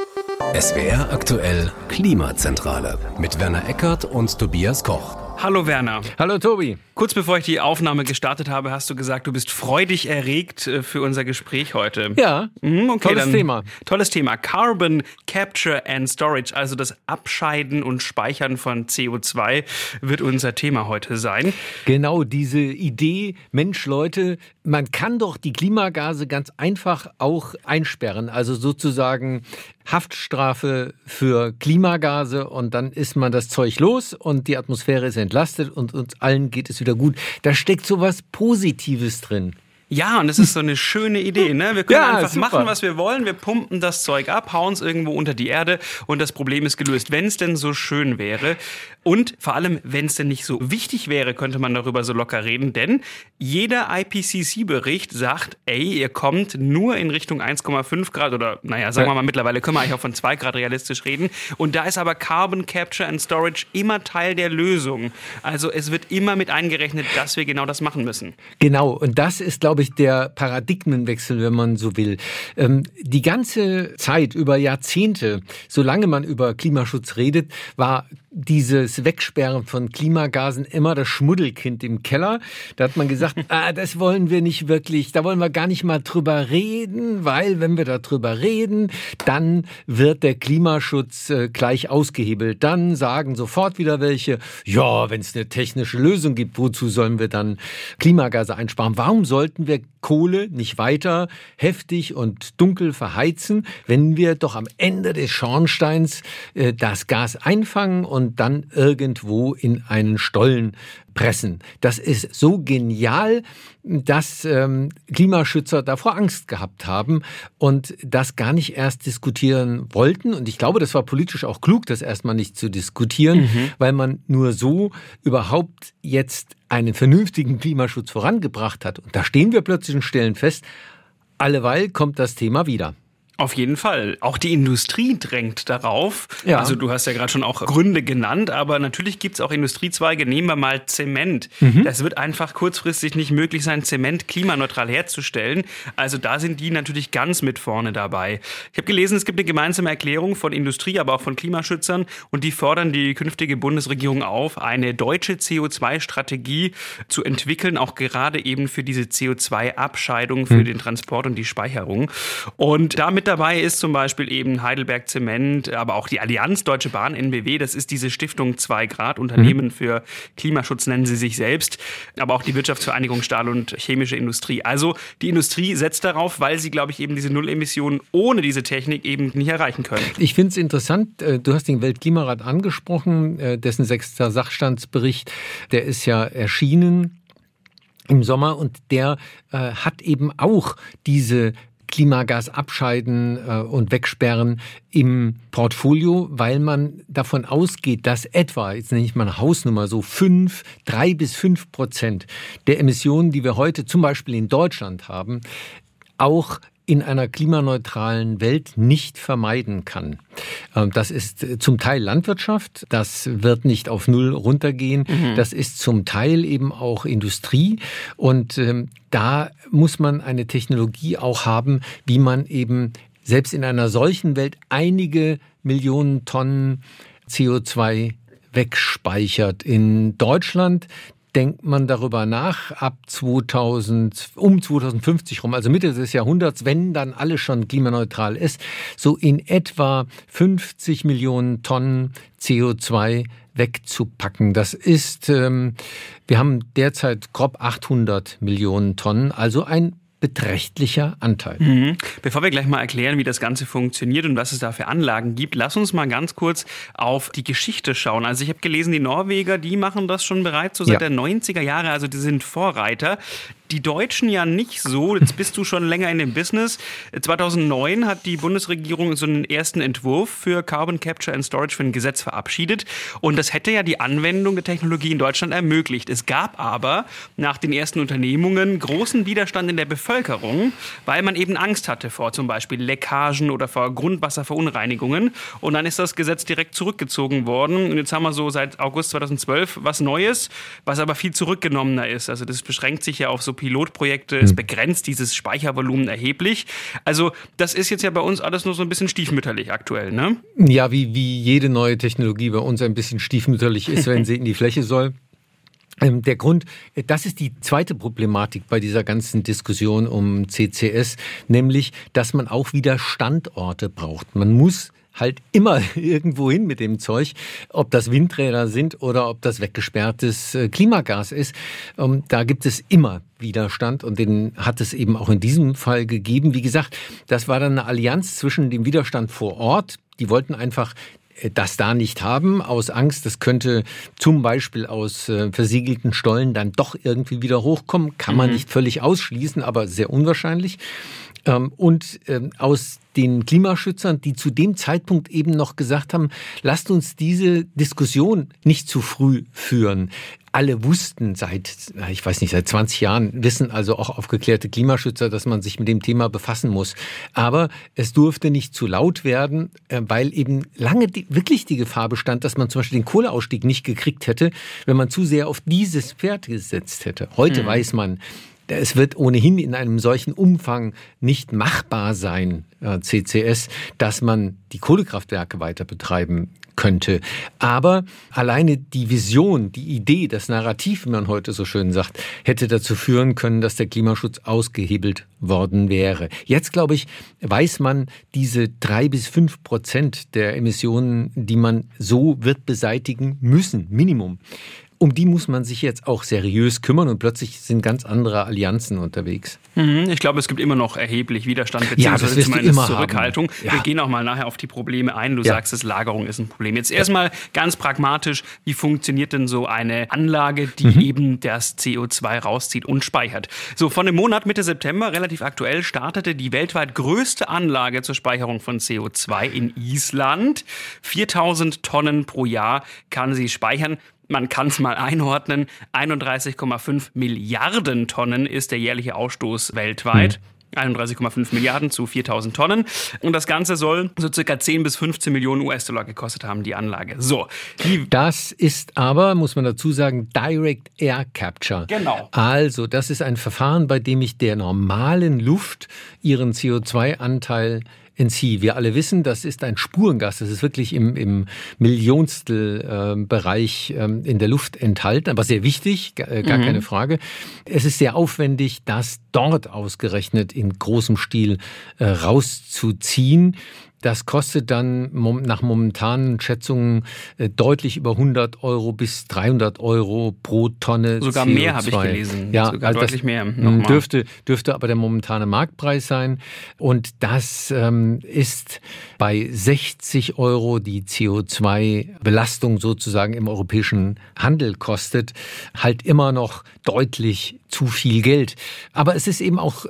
SWR aktuell Klimazentrale mit Werner Eckert und Tobias Koch. Hallo Werner. Hallo Tobi. Kurz bevor ich die Aufnahme gestartet habe, hast du gesagt, du bist freudig erregt für unser Gespräch heute. Ja, okay, tolles Thema. Tolles Thema. Carbon Capture and Storage, also das Abscheiden und Speichern von CO2 wird unser Thema heute sein. Genau, diese Idee, Mensch Leute, man kann doch die Klimagase ganz einfach auch einsperren, also sozusagen Haftstrafe für Klimagase und dann ist man das Zeug los und die Atmosphäre ist entlastet und uns allen geht es wieder gut. Da steckt so was Positives drin. Ja, und das ist so eine schöne Idee, ne? Wir können einfach super. machen, was wir wollen. Wir pumpen das Zeug ab, hauen es irgendwo unter die Erde und das Problem ist gelöst. Wenn es denn so schön wäre und vor allem, wenn es denn nicht so wichtig wäre, könnte man darüber so locker reden. Denn jeder IPCC-Bericht sagt, ihr kommt nur in Richtung 1,5 Grad oder, sagen wir mal, mittlerweile können wir eigentlich auch von 2 Grad realistisch reden. Und da ist aber Carbon Capture and Storage immer Teil der Lösung. Also es wird immer mit eingerechnet, dass wir genau das machen müssen. Genau, und das ist, glaube ich, der Paradigmenwechsel, wenn man so will. Die ganze Zeit, über Jahrzehnte, solange man über Klimaschutz redet, war dieses Wegsperren von Klimagasen immer das Schmuddelkind im Keller. Da hat man gesagt, das wollen wir nicht wirklich, da wollen wir gar nicht mal drüber reden, weil wenn wir da drüber reden, dann wird der Klimaschutz gleich ausgehebelt. Dann sagen sofort wieder welche, ja, wenn es eine technische Lösung gibt, wozu sollen wir dann Klimagase einsparen? Warum sollten wir Kohle nicht weiter heftig und dunkel verheizen, wenn wir doch am Ende des Schornsteins das Gas einfangen und dann irgendwo in einen Stollen pressen? Das ist so genial, dass Klimaschützer davor Angst gehabt haben und das gar nicht erst diskutieren wollten. Und ich glaube, das war politisch auch klug, das erstmal nicht zu diskutieren, weil man nur so überhaupt jetzt einen vernünftigen Klimaschutz vorangebracht hat. Und da stehen wir plötzlich und stellen fest, alleweil kommt das Thema wieder. Auf jeden Fall. Auch die Industrie drängt darauf. Ja. Also du hast ja gerade schon auch Gründe genannt, aber natürlich gibt es auch Industriezweige. Nehmen wir mal Zement. Das wird einfach kurzfristig nicht möglich sein, Zement klimaneutral herzustellen. Also da sind die natürlich ganz mit vorne dabei. Ich habe gelesen, es gibt eine gemeinsame Erklärung von Industrie, aber auch von Klimaschützern und die fordern die künftige Bundesregierung auf, eine deutsche CO2-Strategie zu entwickeln, auch gerade eben für diese CO2-Abscheidung, für den Transport und die Speicherung. Und damit dabei ist zum Beispiel eben Heidelberg Zement, aber auch die Allianz Deutsche Bahn, NBW, das ist diese Stiftung 2 Grad, Unternehmen für Klimaschutz nennen sie sich selbst, aber auch die Wirtschaftsvereinigung Stahl- und Chemische Industrie. Also die Industrie setzt darauf, weil sie, glaube ich, eben diese Nullemissionen ohne diese Technik eben nicht erreichen können. Ich finde es interessant, du hast den Weltklimarat angesprochen, dessen 6. Sachstandsbericht, der ist ja erschienen im Sommer und der hat eben auch diese Klimagas abscheiden und wegsperren im Portfolio, weil man davon ausgeht, dass etwa, jetzt nenne ich mal eine Hausnummer, so 3-5% der Emissionen, die wir heute zum Beispiel in Deutschland haben, auch in einer klimaneutralen Welt nicht vermeiden kann. Das ist zum Teil Landwirtschaft, das wird nicht auf Null runtergehen, das ist zum Teil eben auch Industrie und da muss man eine Technologie auch haben, wie man eben selbst in einer solchen Welt einige Millionen Tonnen CO2 wegspeichert. In Deutschland denkt man darüber nach, ab 2050 rum, also Mitte des Jahrhunderts, wenn dann alles schon klimaneutral ist, so in etwa 50 Millionen Tonnen CO2 wegzupacken. Das ist, wir haben derzeit grob 800 Millionen Tonnen, also ein beträchtlicher Anteil. Bevor wir gleich mal erklären, wie das Ganze funktioniert und was es da für Anlagen gibt, lass uns mal ganz kurz auf die Geschichte schauen. Also ich habe gelesen, die Norweger, die machen das schon bereits so seit der 90er Jahre, also die sind Vorreiter. Die Deutschen ja nicht so. Jetzt bist du schon länger in dem Business. 2009 hat die Bundesregierung so einen ersten Entwurf für Carbon Capture and Storage für ein Gesetz verabschiedet. Und das hätte ja die Anwendung der Technologie in Deutschland ermöglicht. Es gab aber nach den ersten Unternehmungen großen Widerstand in der Bevölkerung, weil man eben Angst hatte vor zum Beispiel Leckagen oder vor Grundwasserverunreinigungen. Und dann ist das Gesetz direkt zurückgezogen worden. Und jetzt haben wir so seit August 2012 was Neues, was aber viel zurückgenommener ist. Also das beschränkt sich ja auf so Pilotprojekte. Es begrenzt dieses Speichervolumen erheblich. Also das ist jetzt ja bei uns alles nur so ein bisschen stiefmütterlich aktuell, ne? Ja, wie jede neue Technologie bei uns ein bisschen stiefmütterlich ist, wenn sie in die Fläche soll. Der Grund, das ist die zweite Problematik bei dieser ganzen Diskussion um CCS, nämlich, dass man auch wieder Standorte braucht. Man muss halt immer irgendwo hin mit dem Zeug, ob das Windräder sind oder ob das weggesperrtes Klimagas ist. Da gibt es immer Widerstand und den hat es eben auch in diesem Fall gegeben. Wie gesagt, das war dann eine Allianz zwischen dem Widerstand vor Ort. Die wollten einfach das da nicht haben, aus Angst, das könnte zum Beispiel aus versiegelten Stollen dann doch irgendwie wieder hochkommen. Kann man nicht völlig ausschließen, aber sehr unwahrscheinlich. Und aus den Klimaschützern, die zu dem Zeitpunkt eben noch gesagt haben, lasst uns diese Diskussion nicht zu früh führen. Alle wussten seit 20 Jahren, wissen also auch aufgeklärte Klimaschützer, dass man sich mit dem Thema befassen muss. Aber es durfte nicht zu laut werden, weil eben lange wirklich die Gefahr bestand, dass man zum Beispiel den Kohleausstieg nicht gekriegt hätte, wenn man zu sehr auf dieses Pferd gesetzt hätte. Heute weiß man, es wird ohnehin in einem solchen Umfang nicht machbar sein, CCS, dass man die Kohlekraftwerke weiter betreiben könnte. Aber alleine die Vision, die Idee, das Narrativ, wie man heute so schön sagt, hätte dazu führen können, dass der Klimaschutz ausgehebelt worden wäre. Jetzt, glaube ich, weiß man, diese 3-5% der Emissionen, die man so wird beseitigen müssen, Minimum. Um die muss man sich jetzt auch seriös kümmern und plötzlich sind ganz andere Allianzen unterwegs. Ich glaube, es gibt immer noch erheblich Widerstand bzw. zumindest Zurückhaltung. Ja. Wir gehen auch mal nachher auf die Probleme ein. Du sagst, das Lagerung ist ein Problem. Jetzt erstmal ganz pragmatisch, wie funktioniert denn so eine Anlage, die eben das CO2 rauszieht und speichert? So, von dem Monat Mitte September, relativ aktuell, startete die weltweit größte Anlage zur Speicherung von CO2 in Island. 4000 Tonnen pro Jahr kann sie speichern. Man kann es mal einordnen, 31,5 Milliarden Tonnen ist der jährliche Ausstoß weltweit. 31,5 Milliarden zu 4.000 Tonnen. Und das Ganze soll so circa 10 bis 15 Millionen US-Dollar gekostet haben, die Anlage. So. Das ist aber, muss man dazu sagen, Direct Air Capture. Genau. Also, das ist ein Verfahren, bei dem ich der normalen Luft ihren CO2-Anteil entziehe. Wir alle wissen, das ist ein Spurengas. Das ist wirklich im Millionstel Bereich in der Luft enthalten, aber sehr wichtig, gar keine Frage. Es ist sehr aufwendig, das dort ausgerechnet in großem Stil rauszuziehen. Das kostet dann nach momentanen Schätzungen deutlich über 100 Euro bis 300 Euro pro Tonne Sogar CO2. Mehr habe ich gelesen. Ja, sogar also deutlich mehr. Dürfte aber der momentane Marktpreis sein. Und das ist bei 60 Euro die CO2-Belastung sozusagen im europäischen Handel kostet, halt immer noch deutlich zu viel Geld. Aber es ist eben auch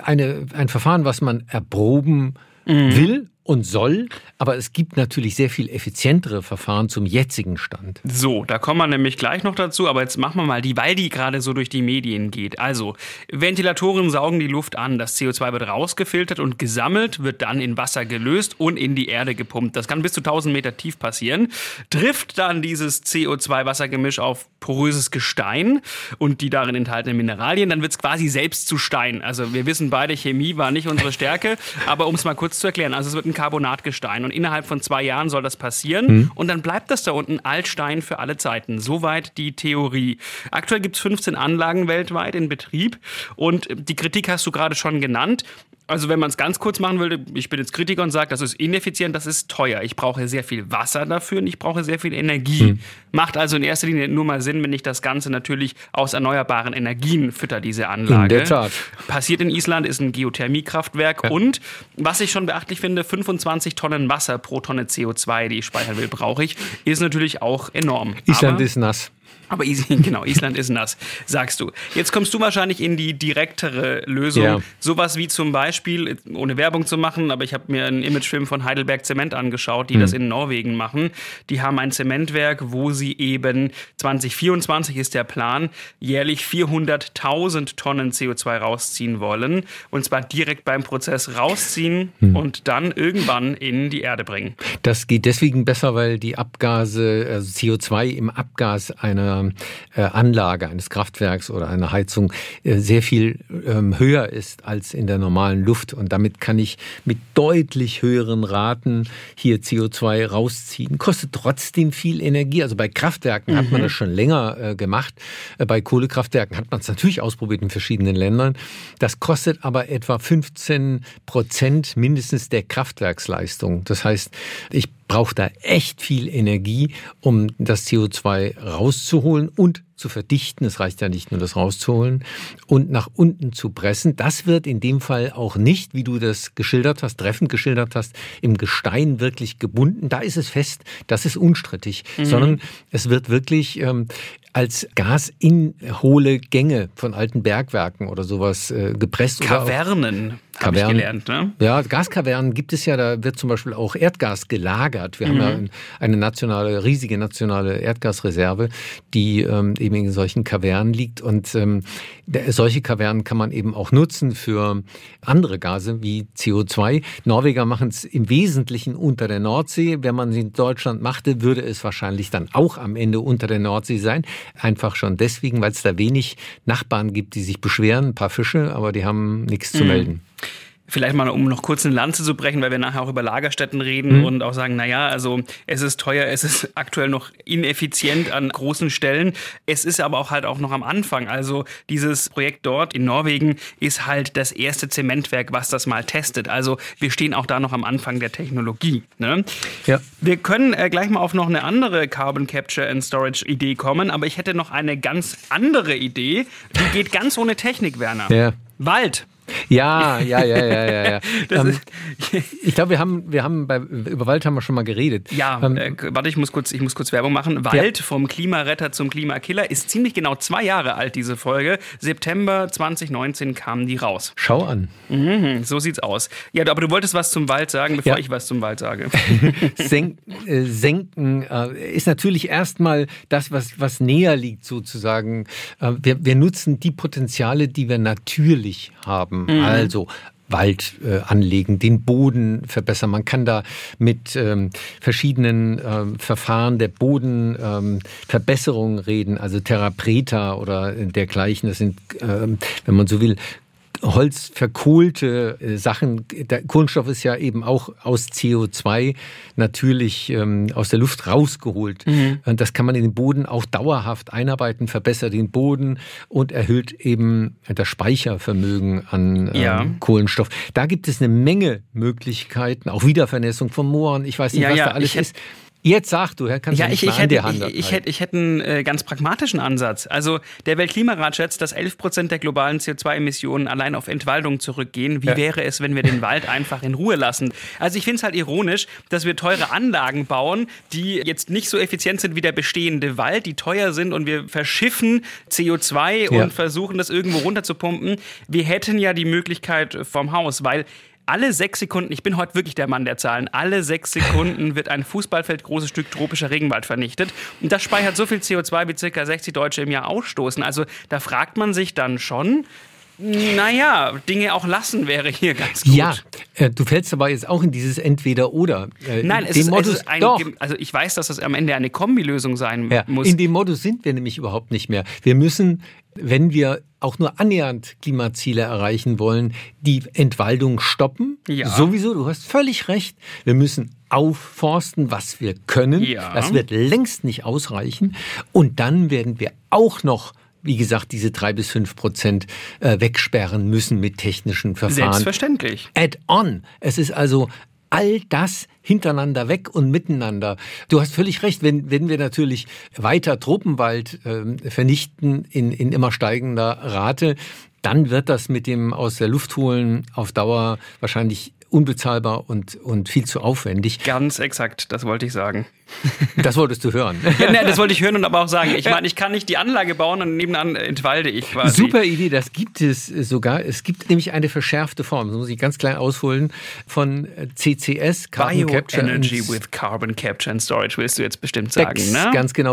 ein Verfahren, was man erproben will und soll, aber es gibt natürlich sehr viel effizientere Verfahren zum jetzigen Stand. So, da kommen wir nämlich gleich noch dazu, aber jetzt machen wir mal weil die gerade so durch die Medien geht. Also, Ventilatoren saugen die Luft an, das CO2 wird rausgefiltert und gesammelt, wird dann in Wasser gelöst und in die Erde gepumpt. Das kann bis zu 1000 Meter tief passieren. Trifft dann dieses CO2-Wassergemisch auf poröses Gestein und die darin enthaltenen Mineralien, dann wird es quasi selbst zu Stein. Also, wir wissen beide, Chemie war nicht unsere Stärke, aber um es mal kurz zu erklären, also es wird ein Carbonatgestein und innerhalb von 2 Jahren soll das passieren und dann bleibt das da unten Altstein für alle Zeiten. Soweit die Theorie. Aktuell gibt es 15 Anlagen weltweit in Betrieb und die Kritik hast du gerade schon genannt. Also wenn man es ganz kurz machen würde, ich bin jetzt Kritiker und sage, das ist ineffizient, das ist teuer. Ich brauche sehr viel Wasser dafür und ich brauche sehr viel Energie. Macht also in erster Linie nur mal Sinn, wenn ich das Ganze natürlich aus erneuerbaren Energien fütter, diese Anlage. In der Tat. Passiert in Island, ist ein Geothermiekraftwerk und, was ich schon beachtlich finde, 25 Tonnen Wasser pro Tonne CO2, die ich speichern will, brauche ich, ist natürlich auch enorm. Island ist nass. Aber genau, Island ist nass, sagst du. Jetzt kommst du wahrscheinlich in die direktere Lösung. Ja. Sowas wie zum Beispiel, ohne Werbung zu machen, aber ich habe mir einen Imagefilm von Heidelberg Zement angeschaut, die das in Norwegen machen. Die haben ein Zementwerk, wo sie eben 2024 ist der Plan, jährlich 400.000 Tonnen CO2 rausziehen wollen. Und zwar direkt beim Prozess rausziehen und dann irgendwann in die Erde bringen. Das geht deswegen besser, weil die Abgase, also CO2 im Abgas ein einer Anlage, eines Kraftwerks oder einer Heizung sehr viel höher ist als in der normalen Luft. Und damit kann ich mit deutlich höheren Raten hier CO2 rausziehen. Kostet trotzdem viel Energie. Also bei Kraftwerken hat man das schon länger gemacht. Bei Kohlekraftwerken hat man es natürlich ausprobiert in verschiedenen Ländern. Das kostet aber etwa 15% mindestens der Kraftwerksleistung. Das heißt, ich brauche da echt viel Energie, um das CO2 rauszuholen und zu verdichten. Es reicht ja nicht nur, das rauszuholen und nach unten zu pressen. Das wird in dem Fall auch nicht, wie du das geschildert hast, treffend geschildert hast, im Gestein wirklich gebunden. Da ist es fest, das ist unstrittig, sondern es wird wirklich als Gas in hohle Gänge von alten Bergwerken oder sowas gepresst. Kavernen, habe ich gelernt, ne? Ja, Gaskavernen gibt es ja, da wird zum Beispiel auch Erdgas gelagert. Wir haben ja eine riesige nationale Erdgasreserve, die eben in solchen Kavernen liegt. Und solche Kavernen kann man eben auch nutzen für andere Gase wie CO2. Norweger machen es im Wesentlichen unter der Nordsee. Wenn man es in Deutschland machte, würde es wahrscheinlich dann auch am Ende unter der Nordsee sein. Einfach schon deswegen, weil es da wenig Nachbarn gibt, die sich beschweren, ein paar Fische, aber die haben nichts zu melden. Vielleicht mal, um noch kurz eine Lanze zu brechen, weil wir nachher auch über Lagerstätten reden und auch sagen, naja, also es ist teuer, es ist aktuell noch ineffizient an großen Stellen. Es ist aber auch halt auch noch am Anfang. Also dieses Projekt dort in Norwegen ist halt das erste Zementwerk, was das mal testet. Also wir stehen auch da noch am Anfang der Technologie. Ne? Ja. Wir können gleich mal auf noch eine andere Carbon Capture and Storage Idee kommen, aber ich hätte noch eine ganz andere Idee. Die geht ganz ohne Technik, Werner. Ja. Wald. Ja. Ich glaube, über Wald haben wir schon mal geredet. Ja, warte, ich muss kurz Werbung machen. Wald vom Klimaretter zum Klimakiller ist ziemlich genau 2 Jahre alt, diese Folge. September 2019 kam die raus. Schau an. So sieht's aus. Ja, aber du wolltest was zum Wald sagen, bevor ich was zum Wald sage. Senken ist natürlich erstmal das, was näher liegt sozusagen. Wir nutzen die Potenziale, die wir natürlich haben. Also Wald anlegen, den Boden verbessern. Man kann da mit verschiedenen Verfahren der Bodenverbesserung reden, also Terra Preta oder dergleichen. Das sind, wenn man so will, holzverkohlte Sachen. Der Kohlenstoff ist ja eben auch aus CO2 natürlich aus der Luft rausgeholt. Und das kann man in den Boden auch dauerhaft einarbeiten, verbessert den Boden und erhöht eben das Speichervermögen an Kohlenstoff. Da gibt es eine Menge Möglichkeiten, auch Wiedervernässung von Mooren. Ich weiß nicht, was da alles ist. Jetzt sag du, kannst du nicht mal an die Hand halten. Ich hätte einen ganz pragmatischen Ansatz. Also der Weltklimarat schätzt, dass 11% der globalen CO2-Emissionen allein auf Entwaldung zurückgehen. Wie wäre es, wenn wir den Wald einfach in Ruhe lassen? Also ich finde es halt ironisch, dass wir teure Anlagen bauen, die jetzt nicht so effizient sind wie der bestehende Wald, die teuer sind und wir verschiffen CO2 und versuchen das irgendwo runterzupumpen. Wir hätten ja die Möglichkeit vom Haus, weil alle 6 Sekunden, ich bin heute wirklich der Mann der Zahlen, alle 6 Sekunden wird ein fußballfeldgroßes Stück tropischer Regenwald vernichtet. Und das speichert so viel CO2, wie ca. 60 Deutsche im Jahr ausstoßen. Also da fragt man sich dann schon, naja, Dinge auch lassen wäre hier ganz gut. Ja, du fällst aber jetzt auch in dieses Entweder-Oder. Nein, es ist also ich weiß, dass das am Ende eine Kombilösung sein muss. In dem Modus sind wir nämlich überhaupt nicht mehr. Wir müssen, wenn wir auch nur annähernd Klimaziele erreichen wollen, die Entwaldung stoppen. Ja. Sowieso, du hast völlig recht. Wir müssen aufforsten, was wir können. Ja. Das wird längst nicht ausreichen. Und dann werden wir auch noch, wie gesagt, diese 3-5% wegsperren müssen mit technischen Verfahren. Selbstverständlich. Add-on. Es ist also all das hintereinander weg und miteinander. Du hast völlig recht, wenn wir natürlich weiter Tropenwald vernichten in immer steigender Rate, dann wird das mit dem aus der Luft holen auf Dauer wahrscheinlich unbezahlbar und viel zu aufwendig. Ganz exakt, das wollte ich sagen. Das wolltest du hören. Ja, ne, das wollte ich hören und aber auch sagen. Ich meine, ich kann nicht die Anlage bauen und nebenan entwalde ich quasi. Super Idee, das gibt es sogar. Es gibt nämlich eine verschärfte Form, das muss ich ganz klein ausholen, von CCS, Carbon Capture Energy with Carbon Capture and Storage, willst du jetzt bestimmt sagen, BECCS, ne? Ganz genau,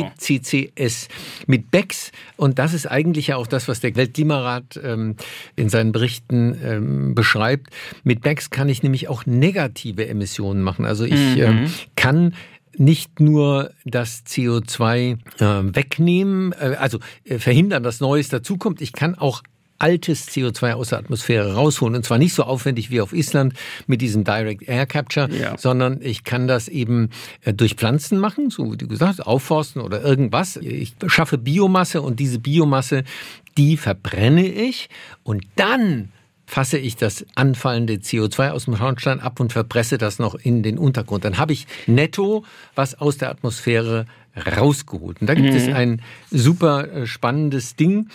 BECCS mit BECCS. Und das ist eigentlich ja auch das, was der Weltklimarat in seinen Berichten beschreibt. Mit BECCS kann ich nämlich auch negative Emissionen machen. Also ich kann nicht nur das CO2 wegnehmen, also verhindern, dass Neues dazukommt. Ich kann auch altes CO2 aus der Atmosphäre rausholen. Und zwar nicht so aufwendig wie auf Island mit diesem Direct Air Capture, sondern ich kann das eben durch Pflanzen machen, so wie du gesagt hast, aufforsten oder irgendwas. Ich schaffe Biomasse und diese Biomasse, die verbrenne ich und dann fasse ich das anfallende CO2 aus dem Schornstein ab und verpresse das noch in den Untergrund. Dann habe ich netto was aus der Atmosphäre rausgeholt. Und da gibt es ein super spannendes Ding,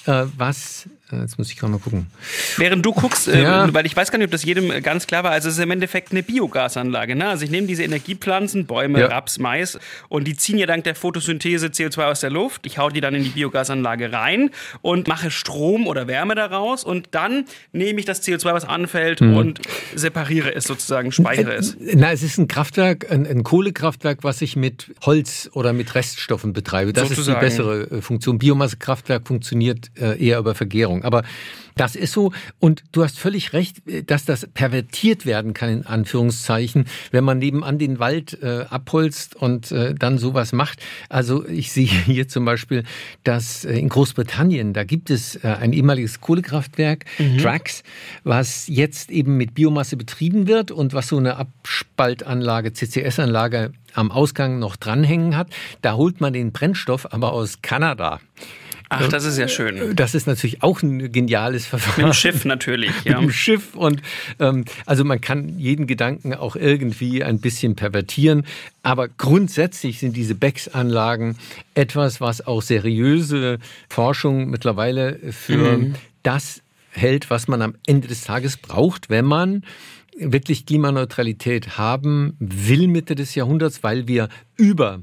was... Jetzt muss ich gerade mal gucken. Während du guckst, weil ich weiß gar nicht, ob das jedem ganz klar war, also es ist im Endeffekt eine Biogasanlage. Ne? Also ich nehme diese Energiepflanzen, Bäume, Raps, Mais und die ziehen ja dank der Photosynthese CO2 aus der Luft. Ich hau die dann in die Biogasanlage rein und mache Strom oder Wärme daraus und dann nehme ich das CO2, was anfällt und separiere es sozusagen, speichere es. Na, es ist ein Kraftwerk, ein Kohlekraftwerk, was ich mit Holz oder mit Reststoffen betreibe. Das sozusagen ist die bessere Funktion. Biomassekraftwerk funktioniert eher über Vergärung. Aber das ist so. Und du hast völlig recht, dass das pervertiert werden kann, in Anführungszeichen, wenn man nebenan den Wald abholzt und dann sowas macht. Also ich sehe hier zum Beispiel, dass in Großbritannien, da gibt es ein ehemaliges Kohlekraftwerk, Drax, was jetzt eben mit Biomasse betrieben wird und was so eine Abspaltanlage, CCS-Anlage am Ausgang noch dranhängen hat. Da holt man den Brennstoff aber aus Kanada. Ach, das ist ja schön. Das ist natürlich auch ein geniales Verfahren. Mit dem Schiff natürlich. Ja. Mit dem Schiff und also man kann jeden Gedanken auch irgendwie ein bisschen pervertieren. Aber grundsätzlich sind diese BECCS-Anlagen etwas, was auch seriöse Forschung mittlerweile für das hält, was man am Ende des Tages braucht, wenn man wirklich Klimaneutralität haben will Mitte des Jahrhunderts, weil wir über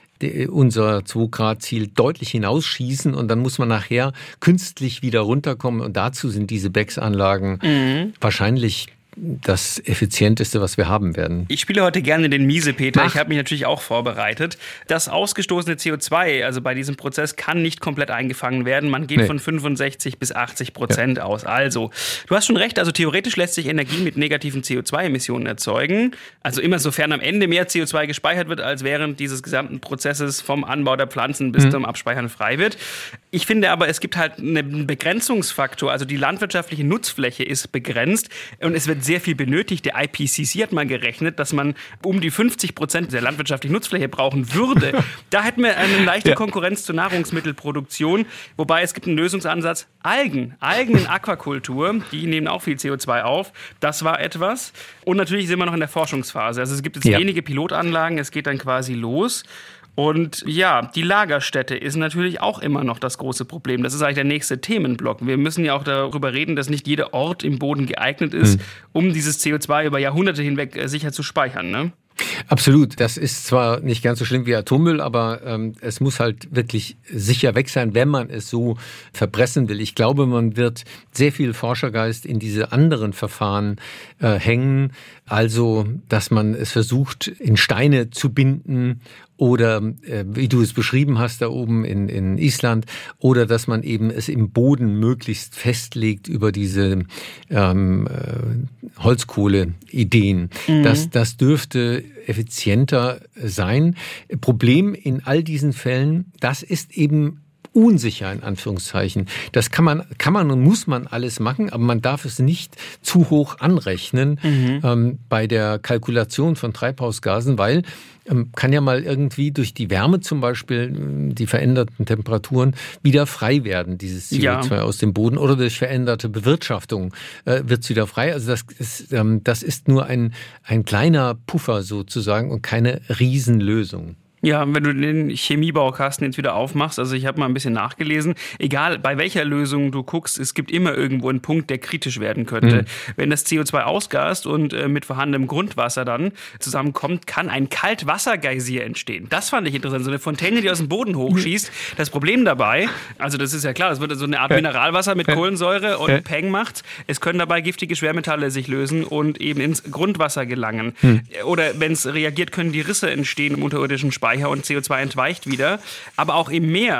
unser 2-Grad-Ziel deutlich hinausschießen und dann muss man nachher künstlich wieder runterkommen und dazu sind diese BECCS-Anlagen wahrscheinlich das Effizienteste, was wir haben werden. Ich spiele heute gerne den Miesepeter. Ich habe mich natürlich auch vorbereitet. Das ausgestoßene CO2, also bei diesem Prozess, kann nicht komplett eingefangen werden. Man geht von 65% bis 80% aus. Also, du hast schon recht, also theoretisch lässt sich Energie mit negativen CO2-Emissionen erzeugen. Also immer sofern am Ende mehr CO2 gespeichert wird, als während dieses gesamten Prozesses vom Anbau der Pflanzen bis zum Abspeichern frei wird. Ich finde aber, es gibt halt einen Begrenzungsfaktor. Also die landwirtschaftliche Nutzfläche ist begrenzt und es wird sehr viel benötigt. Der IPCC hat mal gerechnet, dass man um die 50% der landwirtschaftlichen Nutzfläche brauchen würde. Da hätten wir eine leichte Konkurrenz zur Nahrungsmittelproduktion. Wobei es gibt einen Lösungsansatz. Algen in Aquakultur, die nehmen auch viel CO2 auf. Das war etwas. Und natürlich sind wir noch in der Forschungsphase. Also es gibt jetzt wenige Pilotanlagen. Es geht dann quasi los. Und ja, die Lagerstätte ist natürlich auch immer noch das große Problem. Das ist eigentlich der nächste Themenblock. Wir müssen ja auch darüber reden, dass nicht jeder Ort im Boden geeignet ist, um dieses CO2 über Jahrhunderte hinweg sicher zu speichern, ne? Absolut. Das ist zwar nicht ganz so schlimm wie Atommüll, aber es muss halt wirklich sicher weg sein, wenn man es so verpressen will. Ich glaube, man wird sehr viel Forschergeist in diese anderen Verfahren hängen. Also, dass man es versucht, in Steine zu binden oder, wie du es beschrieben hast, da oben in Island, oder dass man eben es im Boden möglichst festlegt über diese Holzkohle-Ideen. Das dürfte effizienter sein. Problem in all diesen Fällen, das ist eben unsicher in Anführungszeichen. Das kann man und muss man alles machen, aber man darf es nicht zu hoch anrechnen bei der Kalkulation von Treibhausgasen, weil kann ja mal irgendwie durch die Wärme zum Beispiel, die veränderten Temperaturen, wieder frei werden, dieses CO2 aus dem Boden, oder durch veränderte Bewirtschaftung wird es wieder frei. Also das ist nur ein kleiner Puffer sozusagen und keine Riesenlösung. Ja, wenn du den Chemiebaukasten jetzt wieder aufmachst, also ich habe mal ein bisschen nachgelesen, egal bei welcher Lösung du guckst, es gibt immer irgendwo einen Punkt, der kritisch werden könnte. Wenn das CO2 ausgast und mit vorhandenem Grundwasser dann zusammenkommt, kann ein Kaltwassergeysir entstehen. Das fand ich interessant, so eine Fontäne, die aus dem Boden hochschießt. Das Problem dabei, also das ist ja klar, das wird so eine Art Mineralwasser mit Kohlensäure und Peng macht. Es können dabei giftige Schwermetalle sich lösen und eben ins Grundwasser gelangen. Oder wenn es reagiert, können die Risse entstehen im unterirdischen Speicher und CO2 entweicht wieder. Aber auch im Meer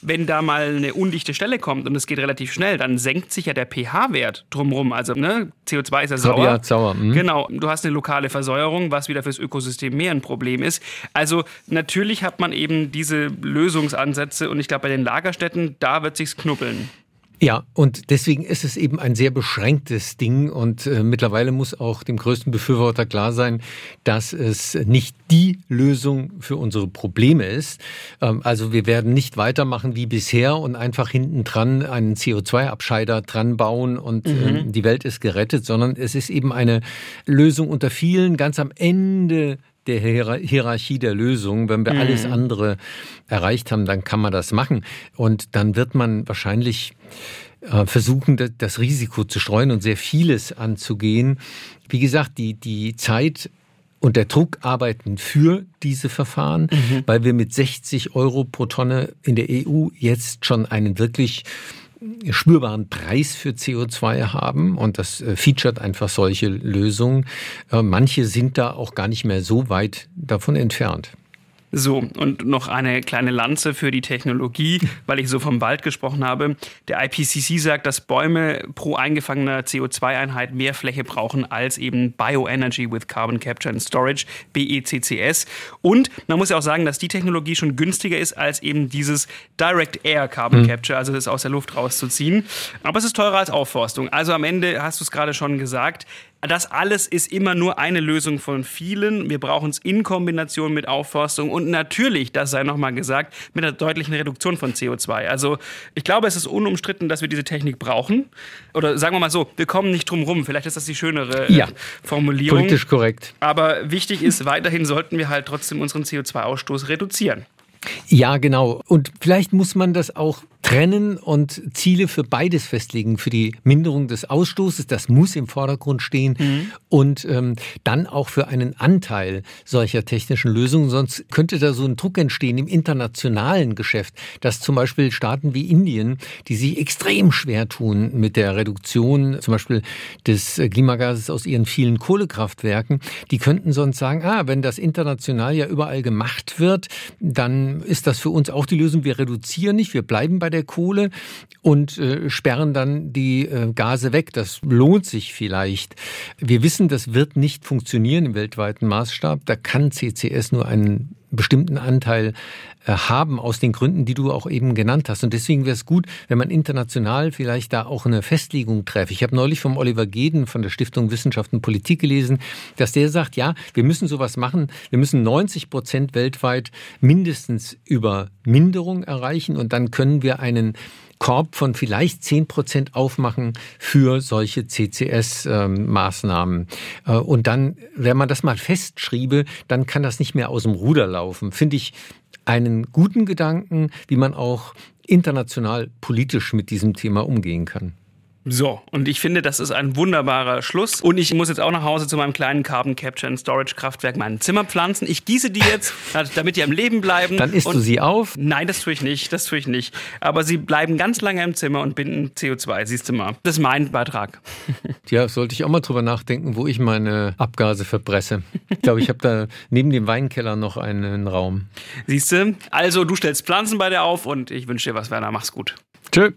wenn da mal eine undichte Stelle kommt und es geht relativ schnell, dann senkt sich ja der pH-Wert drumherum. Also CO2 ist ja sauer. Rabiat sauer. Genau, du hast eine lokale Versäuerung, was wieder fürs Ökosystem mehr ein Problem ist. Also natürlich hat man eben diese Lösungsansätze und ich glaube, bei den Lagerstätten, da wird sich's knubbeln. Ja, und deswegen ist es eben ein sehr beschränktes Ding und mittlerweile muss auch dem größten Befürworter klar sein, dass es nicht die Lösung für unsere Probleme ist. Also wir werden nicht weitermachen wie bisher und einfach hinten dran einen CO2-Abscheider dran bauen und die Welt ist gerettet, sondern es ist eben eine Lösung unter vielen, ganz am Ende der Hierarchie der Lösungen. Wenn wir alles andere erreicht haben, dann kann man das machen. Und dann wird man wahrscheinlich versuchen, das Risiko zu streuen und sehr vieles anzugehen. Wie gesagt, die Zeit und der Druck arbeiten für diese Verfahren, weil wir mit 60 € pro Tonne in der EU jetzt schon einen wirklich spürbaren Preis für CO2 haben und das featuret einfach solche Lösungen. Manche sind da auch gar nicht mehr so weit davon entfernt. So, und noch eine kleine Lanze für die Technologie, weil ich so vom Wald gesprochen habe. Der IPCC sagt, dass Bäume pro eingefangener CO2-Einheit mehr Fläche brauchen als eben Bioenergy with Carbon Capture and Storage, BECCS. Und man muss ja auch sagen, dass die Technologie schon günstiger ist als eben dieses Direct Air Carbon Capture, also das aus der Luft rauszuziehen. Aber es ist teurer als Aufforstung. Also am Ende hast du es gerade schon gesagt, das alles ist immer nur eine Lösung von vielen. Wir brauchen es in Kombination mit Aufforstung und natürlich, das sei nochmal gesagt, mit einer deutlichen Reduktion von CO2. Also ich glaube, es ist unumstritten, dass wir diese Technik brauchen. Oder sagen wir mal so, wir kommen nicht drum rum. Vielleicht ist das die schönere Formulierung. Politisch korrekt. Aber wichtig ist, weiterhin sollten wir halt trotzdem unseren CO2-Ausstoß reduzieren. Ja, genau. Und vielleicht muss man das auch trennen und Ziele für beides festlegen. Für die Minderung des Ausstoßes, das muss im Vordergrund stehen. Und dann auch für einen Anteil solcher technischen Lösungen. Sonst könnte da so ein Druck entstehen im internationalen Geschäft, dass zum Beispiel Staaten wie Indien, die sich extrem schwer tun mit der Reduktion zum Beispiel des Klimagases aus ihren vielen Kohlekraftwerken, die könnten sonst sagen, wenn das international ja überall gemacht wird, dann ist das für uns auch die Lösung. Wir reduzieren nicht, wir bleiben bei der Kohle und sperren dann die Gase weg. Das lohnt sich vielleicht. Wir wissen, das wird nicht funktionieren im weltweiten Maßstab. Da kann CCS nur einen bestimmten Anteil haben, aus den Gründen, die du auch eben genannt hast. Und deswegen wäre es gut, wenn man international vielleicht da auch eine Festlegung treffe. Ich habe neulich vom Oliver Geden von der Stiftung Wissenschaft und Politik gelesen, dass der sagt, ja, wir müssen sowas machen. Wir müssen 90% weltweit mindestens über Minderung erreichen und dann können wir einen Korb von vielleicht 10% aufmachen für solche CCS-Maßnahmen. Und dann, wenn man das mal festschriebe, dann kann das nicht mehr aus dem Ruder laufen. Finde ich einen guten Gedanken, wie man auch international politisch mit diesem Thema umgehen kann. So, und ich finde, das ist ein wunderbarer Schluss. Und ich muss jetzt auch nach Hause zu meinem kleinen Carbon Capture and Storage Kraftwerk mein Zimmer pflanzen. Ich gieße die jetzt, damit die am Leben bleiben. Dann isst du sie auf? Nein, das tue ich nicht. Aber sie bleiben ganz lange im Zimmer und binden CO2, siehst du mal. Das ist mein Beitrag. Ja, sollte ich auch mal drüber nachdenken, wo ich meine Abgase verpresse. Ich glaube, ich habe da neben dem Weinkeller noch einen Raum. Siehst du? Also, du stellst Pflanzen bei dir auf und ich wünsche dir was, Werner. Mach's gut.